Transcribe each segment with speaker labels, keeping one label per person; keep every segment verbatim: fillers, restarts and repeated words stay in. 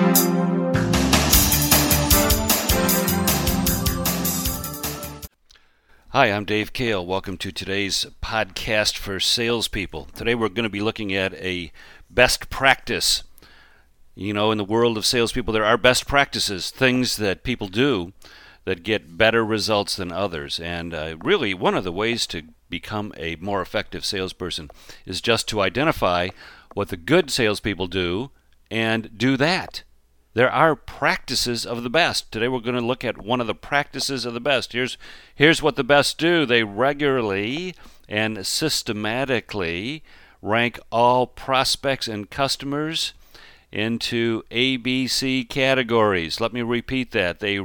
Speaker 1: Hi, I'm Dave Kale. Welcome to today's podcast for salespeople. Today we're going to be looking at a best practice. You know, in the world of salespeople, there are best practices, things that people do that get better results than others. And uh, really, one of the ways to become a more effective salesperson is just to identify what the good salespeople do and do that. There are practices of the best. Today we're going to look at one of the practices of the best. Here's, here's what the best do. They regularly and systematically rank all prospects and customers into A B C categories. Let me repeat that. They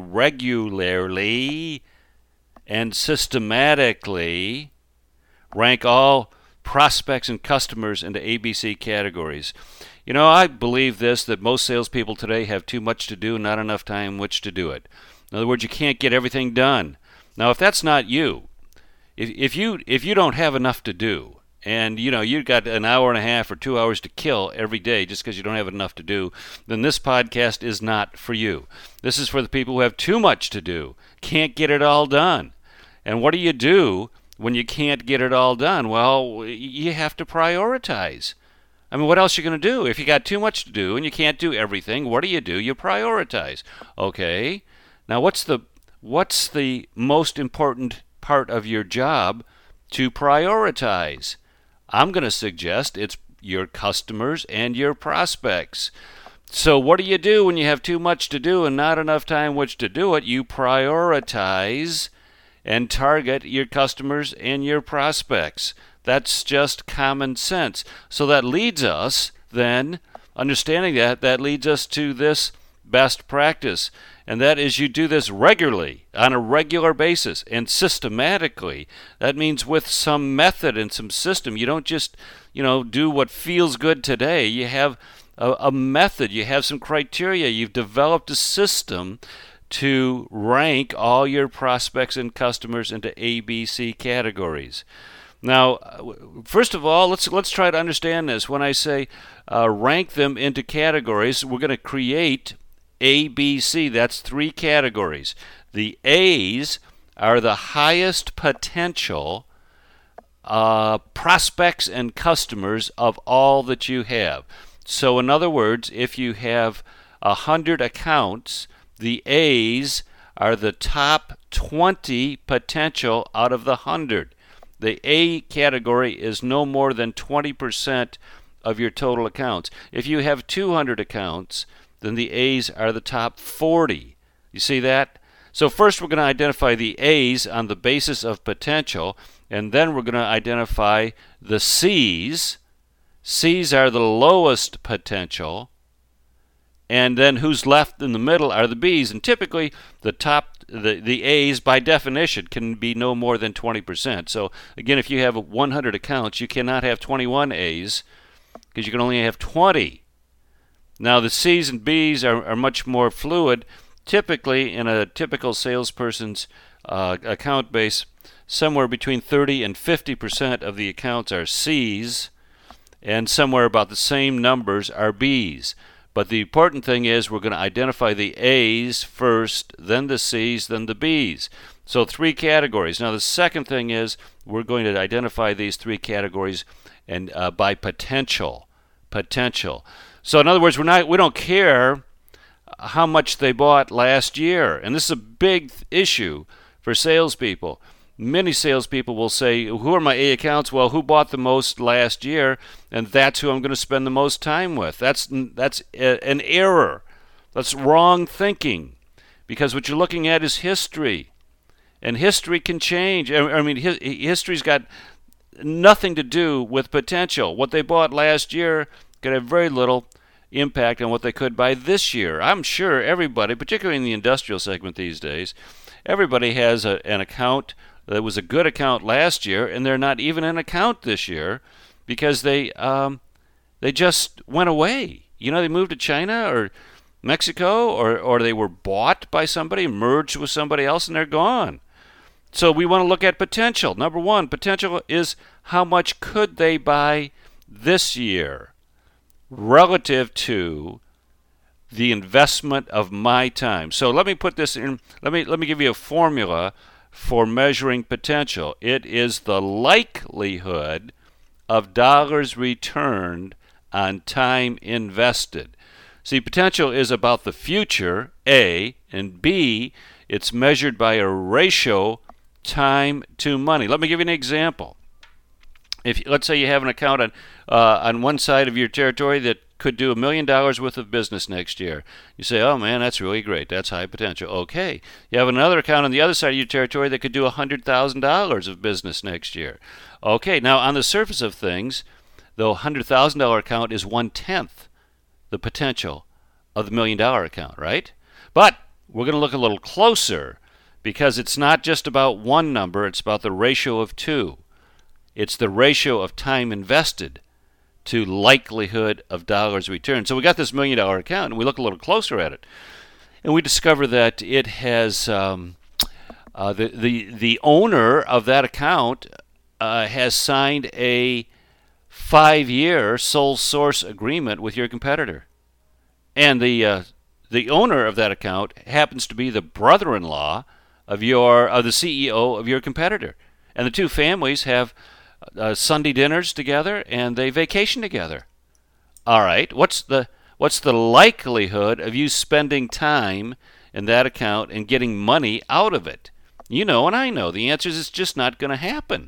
Speaker 1: regularly and systematically rank all prospects and customers into A B C categories. You know, I believe this, that most salespeople today have too much to do and not enough time in which to do it. In other words, you can't get everything done. Now, if that's not you, if, if you if you don't have enough to do, and you know you've got an hour and a half or two hours to kill every day just because you don't have enough to do, then this podcast is not for you. This is for the people who have too much to do, can't get it all done. And what do you do when you can't get it all done? Well, you have to prioritize. I mean, what else are you going to do? If you got too much to do and you can't do everything, what do you do? You prioritize. Okay. Now, what's the what's the most important part of your job to prioritize? I'm going to suggest it's your customers and your prospects. So what do you do when you have too much to do and not enough time which to do it? You prioritize and target your customers and your prospects. That's just common sense. So that leads us then, understanding that, that leads us to this best practice. And that is you do this regularly, on a regular basis, and systematically. That means with some method and some system. You don't just, you know, do what feels good today. You have a, a method. You have some criteria. You've developed a system to rank all your prospects and customers into A B C categories. Now, first of all, let's let's try to understand this. When I say uh, rank them into categories, we're going to create A B C. That's three categories. The A's are the highest potential uh, prospects and customers of all that you have. So, in other words, if you have one hundred accounts, the A's are the top twenty potential out of the one hundred. The A category is no more than twenty percent of your total accounts. If you have two hundred accounts, then the A's are the top forty. You see that? So first we're going to identify the A's on the basis of potential, and then we're going to identify the C's. C's are the lowest potential, and then who's left in the middle are the B's. And typically the top The, the A's, by definition, can be no more than twenty percent. So, again, if you have one hundred accounts, you cannot have twenty-one A's because you can only have twenty. Now, the C's and B's are, are much more fluid. Typically, in a typical salesperson's uh, account base, somewhere between thirty and fifty percent of the accounts are C's, and somewhere about the same numbers are B's. But the important thing is we're going to identify the A's first, then the C's, then the B's. So three categories. Now the second thing is we're going to identify these three categories and uh, by potential. Potential. So in other words, we're not we don't care how much they bought last year. And this is a big issue for salespeople. Many salespeople will say, who are my A accounts? Well, who bought the most last year? And that's who I'm going to spend the most time with. That's that's a, an error. That's wrong thinking. Because what you're looking at is history. And history can change. I, I mean, his, history's got nothing to do with potential. What they bought last year could have very little impact on what they could buy this year. I'm sure everybody, particularly in the industrial segment these days, everybody has a, an account that was a good account last year, and they're not even an account this year because they um, they just went away. You know, they moved to China or Mexico, or, or they were bought by somebody, merged with somebody else, and they're gone. So we want to look at potential. Number one, potential is how much could they buy this year relative to the investment of my time. So let me put this in, let me let me give you a formula for measuring potential. It is the likelihood of dollars returned on time invested. See, potential is about the future, A, and B, it's measured by a ratio time to money. Let me give you an example. If let's say you have an account on uh, on one side of your territory that could do a million dollars worth of business next year. You say, oh man, that's really great. That's high potential. Okay. You have another account on the other side of your territory that could do one hundred thousand dollars of business next year. Okay. Now, on the surface of things, the one hundred thousand dollars account is one-tenth the potential of the million-dollar account, right? But we're going to look a little closer because it's not just about one number. It's about the ratio of two. It's the ratio of time invested to likelihood of dollars returned. So we got this million dollar account, and we look a little closer at it, and we discover that it has um, uh, the the the owner of that account uh, has signed a five-year sole source agreement with your competitor, and the uh, the owner of that account happens to be the brother-in-law of your of the C E O of your competitor, and the two families have Uh, Sunday dinners together, and they vacation together. All right, what's the what's the likelihood of you spending time in that account and getting money out of it? You know, and I know the answer is it's just not going to happen.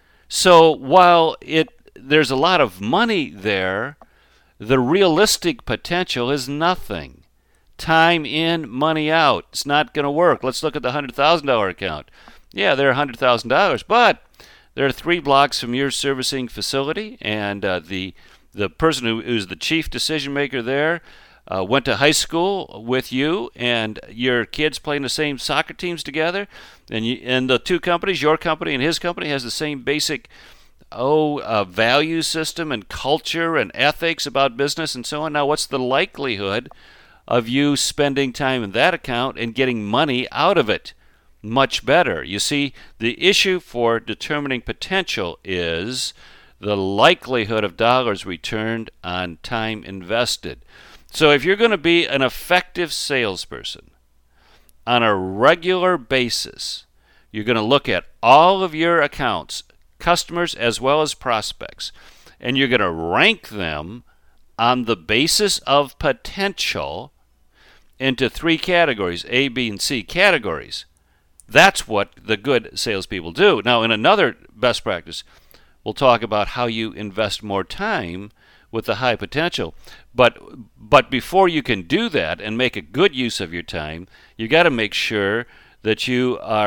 Speaker 1: So while it there's a lot of money there, the realistic potential is nothing. Time in, money out. It's not going to work. Let's look at the one hundred thousand dollars account. Yeah, they're one hundred thousand dollars, but they're three blocks from your servicing facility, and uh, the the person who who's the chief decision maker there uh, went to high school with you, and your kids playing the same soccer teams together, and you, and the two companies, your company and his company, has the same basic oh uh, value system and culture and ethics about business and so on. Now, what's the likelihood of you spending time in that account and getting money out of it? Much better. You see, the issue for determining potential is the likelihood of dollars returned on time invested. So if you're going to be an effective salesperson on a regular basis, you're going to look at all of your accounts, customers as well as prospects, and you're going to rank them on the basis of potential into three categories, A, B, and C categories. That's what the good salespeople do. Now, in another best practice, we'll talk about how you invest more time with the high potential. But but before you can do that and make a good use of your time, you got to make sure that you are